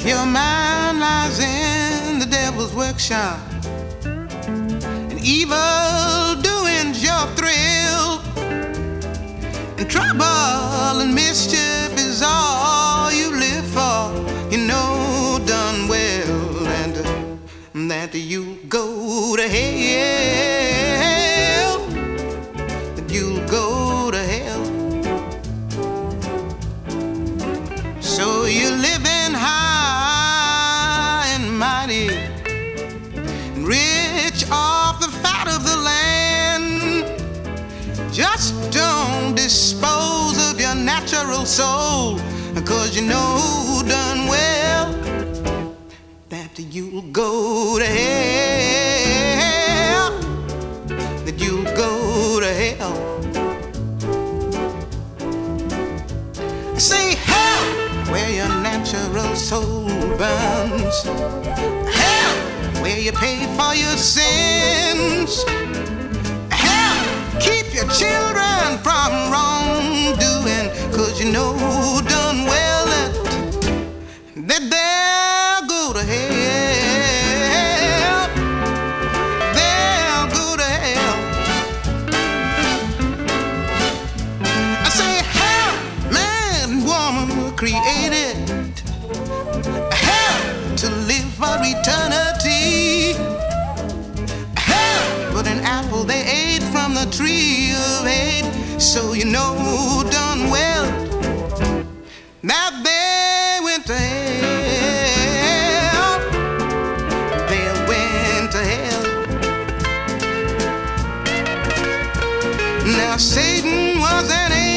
If your mind lies in the devil's workshop and evil doing's your thrill, and trouble and mischief is all you live for, you know done well and that you go to hell, that you'll go to hell. So you're living high and mighty and rich off the fat of the land. Just don't dispose of your natural soul, 'cause you know done well that you'll go to hell, that you'll go to hell. Say hell where your natural soul burns, hell where you pay for your sins, hell keep your children from wrongdoing, 'cause you know done well that they'll go to hell, they'll go to hell. I say hell, man, woman were created, hell to live for eternity, hell but an apple they ate from the tree of hate. So you know done well that they went to hell, they went to hell. Now Satan was an angel